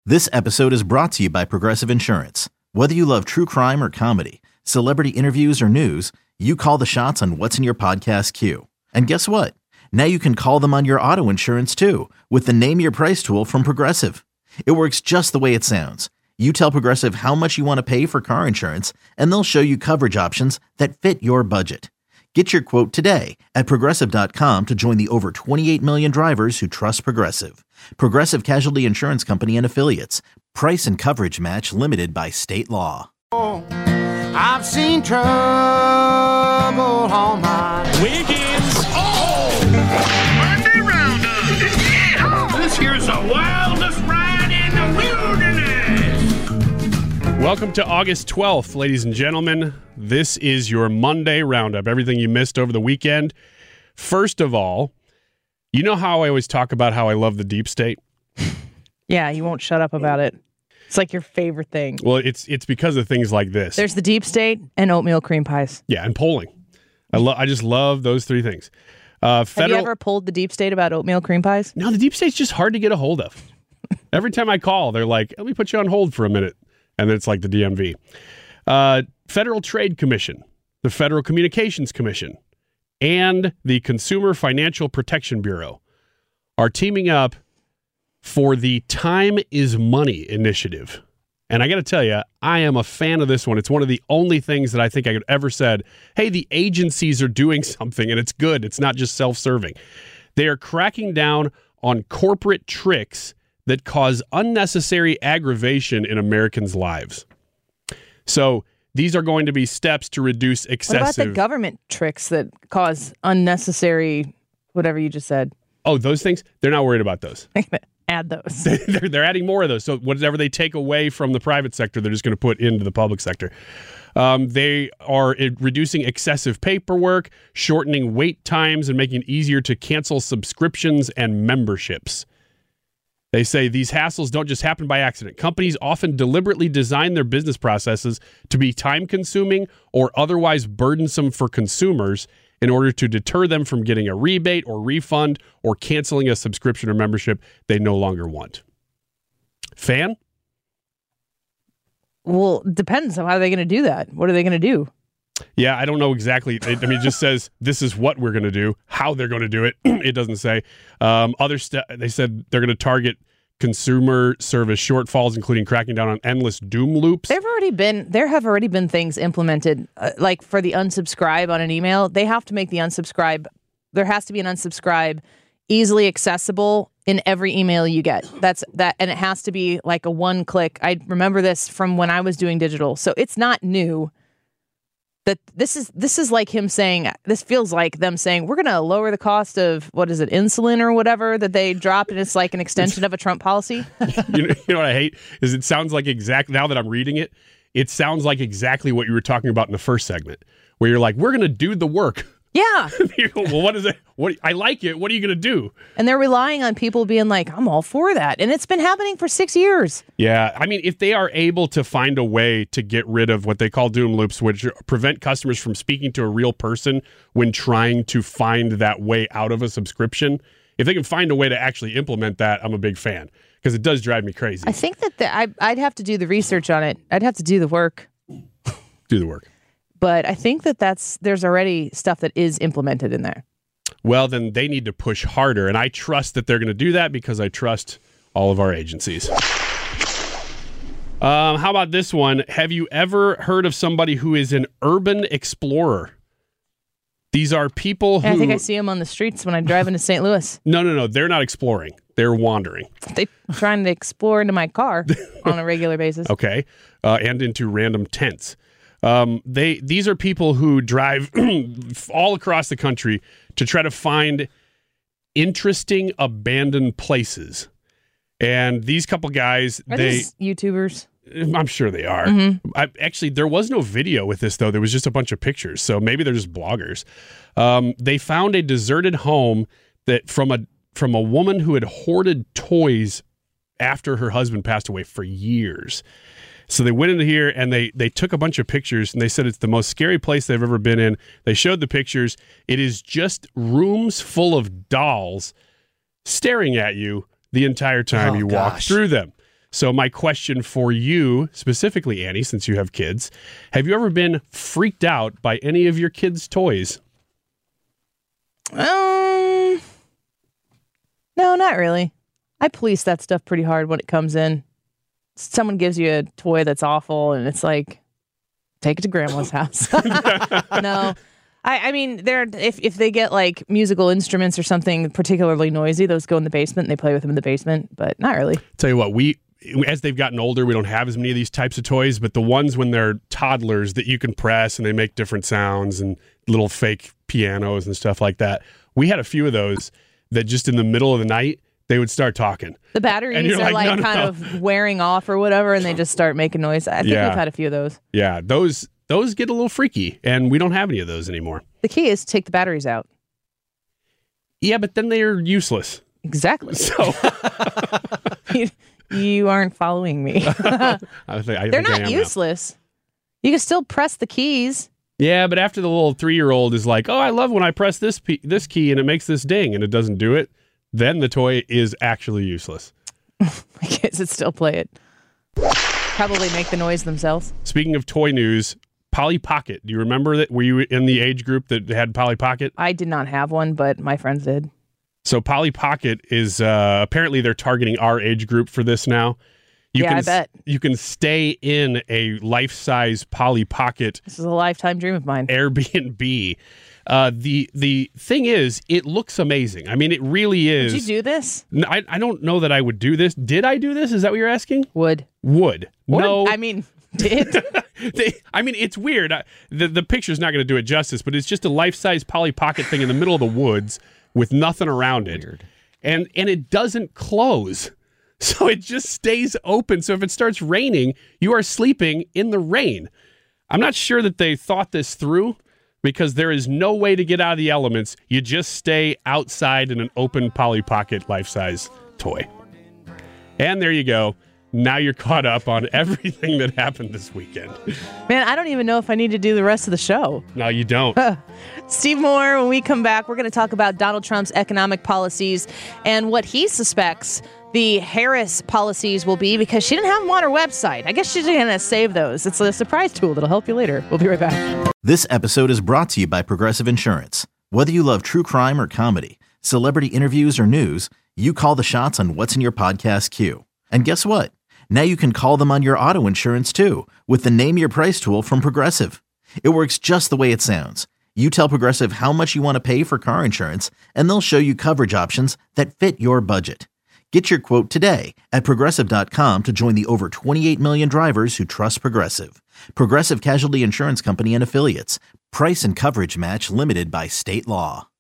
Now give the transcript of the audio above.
This episode is brought to you by Progressive Insurance. Whether you love true crime or comedy, celebrity interviews or news, you call the shots on what's in your podcast queue. And guess what? Now you can call them on your auto insurance too with the Name Your Price tool from Progressive. It works just the way it sounds. You tell Progressive how much you want to pay for car insurance, and they'll show you coverage options that fit your budget. Get your quote today at Progressive.com to join the over 28 million drivers who trust Progressive. Progressive Casualty Insurance Company and Affiliates. Price and coverage match limited by state law. I've seen trouble on my Wiggins. Oh! Monday Roundup. Yeah! This here's the wildest ride in the wilderness. Welcome to August 12th, ladies and gentlemen. This is your Monday Roundup. Everything you missed over the weekend. First of all, you know how I always talk about how I love the deep state? Yeah, you won't shut up about it. It's like your favorite thing. Well, it's because of things like this. There's the deep state and oatmeal cream pies. Yeah, and polling. I just love those three things. Have you ever polled the deep state about oatmeal cream pies? No, the deep state's just hard to get a hold of. Every time I call, they're like, let me put you on hold for a minute. And then it's like the DMV. Federal Trade Commission, the Federal Communications Commission, and the Consumer Financial Protection Bureau are teaming up for the Time is Money initiative. And I got to tell you, I am a fan of this one. It's one of the only things that I think I could ever said, hey, the agencies are doing something and it's good. It's not just self-serving. They are cracking down on corporate tricks that cause unnecessary aggravation in Americans' lives. So these are going to be steps to reduce excessive... What about the government tricks that cause unnecessary, whatever you just said? Oh, those things? They're not worried about those. Add those. They're adding more of those. So whatever they take away from the private sector, they're just going to put into the public sector. They are reducing excessive paperwork, shortening wait times, and making it easier to cancel subscriptions and memberships. They say these hassles don't just happen by accident. Companies often deliberately design their business processes to be time-consuming or otherwise burdensome for consumers in order to deter them from getting a rebate or refund or canceling a subscription or membership they no longer want. Fan? Well, depends on how they're going to do that. What are they going to do? Yeah, I don't know exactly. It just says this is what we're going to do. How they're going to do it, it doesn't say. They said they're going to target consumer service shortfalls, including cracking down on endless doom loops. There have already been things implemented, like for the unsubscribe on an email. They have to make the unsubscribe. There has to be an unsubscribe easily accessible in every email you get. That's that, and it has to be like a one click. I remember this from when I was doing digital, so it's not new. That this is like him saying, this feels like them saying, we're going to lower the cost of, what is it, insulin or whatever that they dropped, and it's like an extension of a Trump policy. You know what I hate is it sounds like now that I'm reading it, it sounds like exactly what you were talking about in the first segment, where you're like, we're going to do the work. Yeah. Well, what is it? I like it. What are you going to do? And they're relying on people being like, I'm all for that. And it's been happening for 6 years. Yeah. I mean, if they are able to find a way to get rid of what they call doom loops, which prevent customers from speaking to a real person when trying to find that way out of a subscription, if they can find a way to actually implement that, I'm a big fan because it does drive me crazy. I think that I'd have to do the research on it. I'd have to do the work. Do the work. But I think that there's already stuff that is implemented in there. Well, then they need to push harder. And I trust that they're going to do that because I trust all of our agencies. How about this one? Have you ever heard of somebody who is an urban explorer? These are people who... I think I see them on the streets when I drive into St. Louis. No. They're not exploring. They're wandering. They're trying to explore into my car on a regular basis. Okay. And into random tents. These are people who drive all across the country to try to find interesting abandoned places. And these couple guys, are these YouTubers? I'm sure they are. Mm-hmm. Actually, there was no video with this, though. There was just a bunch of pictures. So maybe they're just bloggers. They found a deserted home that from a woman who had hoarded toys after her husband passed away for years. So they went into here and they took a bunch of pictures and they said it's the most scary place they've ever been in. They showed the pictures. It is just rooms full of dolls staring at you the entire time you walk through them. So my question for you, specifically, Annie, since you have kids, have you ever been freaked out by any of your kids' toys? No, not really. I police that stuff pretty hard when it comes in. Someone gives you a toy that's awful, and it's like, take it to grandma's house. No. I mean, if they get like musical instruments or something particularly noisy, those go in the basement and they play with them in the basement, but not really. Tell you what, as they've gotten older, we don't have as many of these types of toys, but the ones when they're toddlers that you can press and they make different sounds and little fake pianos and stuff like that, we had a few of those that just in the middle of the night, they would start talking. The batteries are like kind of wearing off or whatever, and they just start making noise. I think we've had a few of those. Yeah, those get a little freaky, and we don't have any of those anymore. The key is to take the batteries out. Yeah, but then they're useless. Exactly. So you aren't following me. They're not useless. You can still press the keys. Yeah, but after the little 3-year-old is like, oh, I love when I press this key and it makes this ding and it doesn't do it, then the toy is actually useless. My kids would still play it. Probably make the noise themselves. Speaking of toy news, Polly Pocket. Do you remember that? Were you in the age group that had Polly Pocket? I did not have one, but my friends did. So Polly Pocket is apparently they're targeting our age group for this now. I bet. You can stay in a life-size Polly Pocket. This is a lifetime dream of mine. Airbnb. The thing is, it looks amazing. I mean, it really is. Would you do this? I don't know that I would do this. Did I do this? Is that what you're asking? Would. No. I mean, did. It's weird. The picture's not going to do it justice, but it's just a life-size Polly Pocket thing in the middle of the woods with nothing around it. Weird. And it doesn't close. So it just stays open. So if it starts raining, you are sleeping in the rain. I'm not sure that they thought this through because there is no way to get out of the elements. You just stay outside in an open Polly Pocket life-size toy. And there you go. Now you're caught up on everything that happened this weekend. Man, I don't even know if I need to do the rest of the show. No, you don't. Steve Moore, when we come back, we're going to talk about Donald Trump's economic policies and what he suspects the Harris policies will be because she didn't have them on her website. I guess she's going to save those. It's a surprise tool that'll help you later. We'll be right back. This episode is brought to you by Progressive Insurance. Whether you love true crime or comedy, celebrity interviews or news, you call the shots on what's in your podcast queue. And guess what? Now you can call them on your auto insurance too with the Name Your Price tool from Progressive. It works just the way it sounds. You tell Progressive how much you want to pay for car insurance, and they'll show you coverage options that fit your budget. Get your quote today at Progressive.com to join the over 28 million drivers who trust Progressive. Progressive Casualty Insurance Company and Affiliates. Price and coverage match limited by state law.